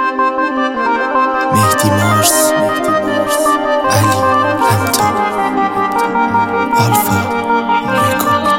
مهدی مارس، علی همتا، آلفا رکورد.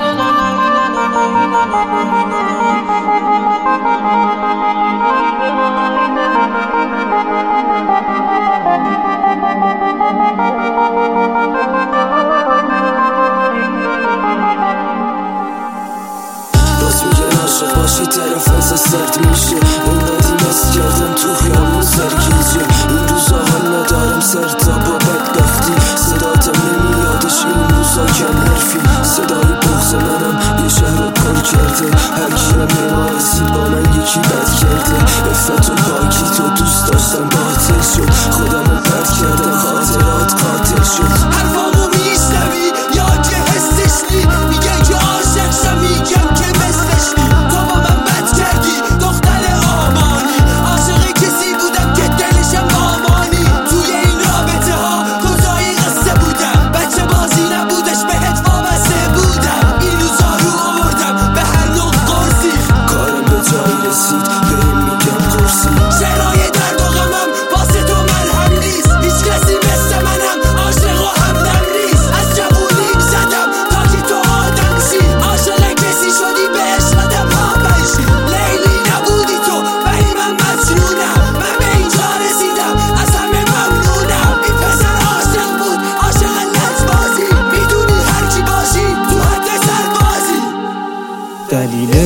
راست میگه عاشق باشی طرف از سرد میشه. اینقدی مست کردم تو خیابون سرگیجه. این روزا حال ندارم سرتا با بدبختی. صداتم نمیادش این روزا کم حرفی. صدای بغض منم یه شهر رو پر کرده. هر کیم یه رسید با من یکی بد کرده. افت و پاکی تو دوست داشتم باطل شد. خودم رو پرد کردم خاطرات قاتل شد. حرفامو میشنوی یا که حسش نی؟ میگن که عاشق شم، میگم که مثلش نی. تو با من بد کردی دختر آمانی. عاشق کسی بودم که دلشم آمانی. توی این رابطه ها کجای قصه بودم؟ بچه بازی نبودش بهت وابسته بودم. این روزا رو آوردم به هر نوع قرصی. کارم به جایی رسید بهم میگم قرصی. شعرهای درد و غمم واسه تو مرهم نیست. هیچ کسی مثل منم عاشق و همدم نیست. از جوونیم زدم تا که تو آدم شی. عاشق کسی شدی به عشقتم پابل شی. لیلی نبودی تو ولی من مجنونم. من به اینجا رسیدم از همه ممنونم. این پسر عاشق بود عاشق لجبازی. میدونی هر کی باشی تو حد سربازی. دلیل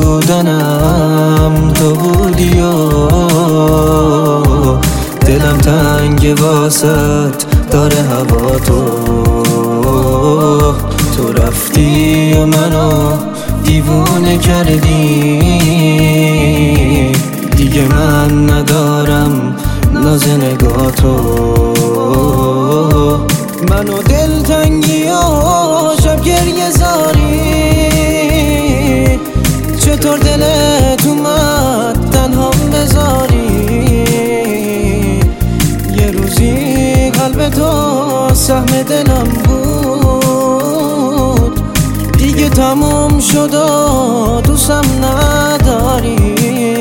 بودنم تو بودی و دلم تنگ واسط داره هوا تو رفتی و منو دیوونه کردی. دیگه من ندارم ناز نگاتو. منو دلتنگی و شب گریه زاری. چطور دلت اومد تنها بذاری؟ یه روزی قلب تو سهم دلم بود. دیگه تموم شد و دوستم نداری.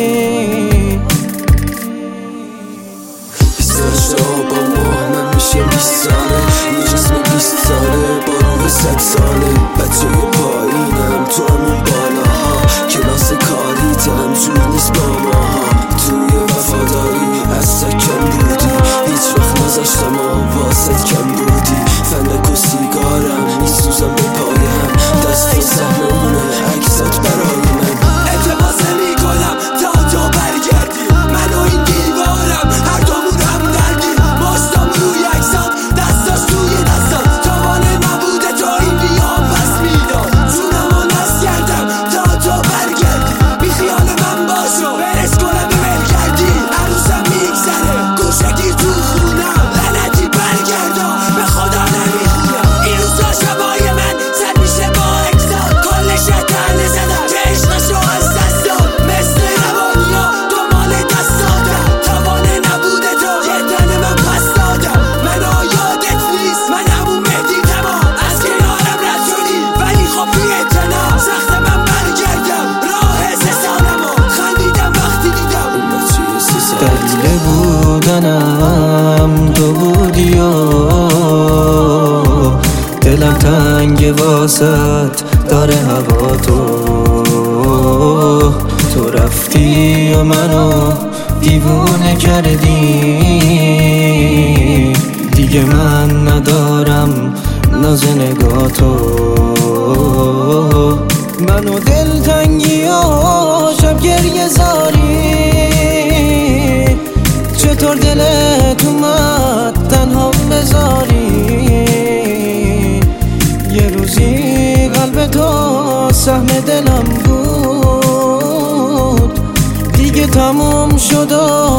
بیستاشتا با ماه من میشه 20 ساله. یه جسم 20 ساله با روح 100 ساله. بچه پایینم تو همون بالاها. کلاس کاریتم جور نیست با ماها. توی وفاداری از کم بودی. هیچ وقت نذاشتم واسط کم بودی. فندک و سیگارم میسوزم به پایم. دست و سهمونه عکسات برای من. التماس نمی‌کنم تا تو برگردی. من و این دیوارم هر دومون هم دردی. ماشتم روی عکسات دستاش توی دستات. توانه نبوده تو این بیام پس میداد. جونمو نست کردم تا تو برگردی. بی خیال من باشو برس کنم به برگردی. عروسم میگذره گوشه گیر تو خونم. لعنتی برگردا به خدا نمیخونم. این روزا شبای من سر میشه با عکسات. کلش تنه زدم که عشقشو از دست داد. مثل روانیا دنبال دست دادم. توانه نبوده تو یه تنه من پس دادم. منو یادت نیست من همون مهدی تمام. از کنارم رد شدی ولی خب بی اعتنا. سخت من برگردم راه 3 سالمو. خندیدم وقتی دیدم اون بچه 3 سالت. دلیل بودنم تو بودی و دلم تنگ واسط داره هوا تو رفتی و منو دیوونه کردی. دیگه من ندارم ناز نگاتو. منو دلتنگی و شب گریه زاری. چطور دلت اومد تنها بذاری؟ یه روزی قلب تو سهم دلم بود. دیگه تموم شد و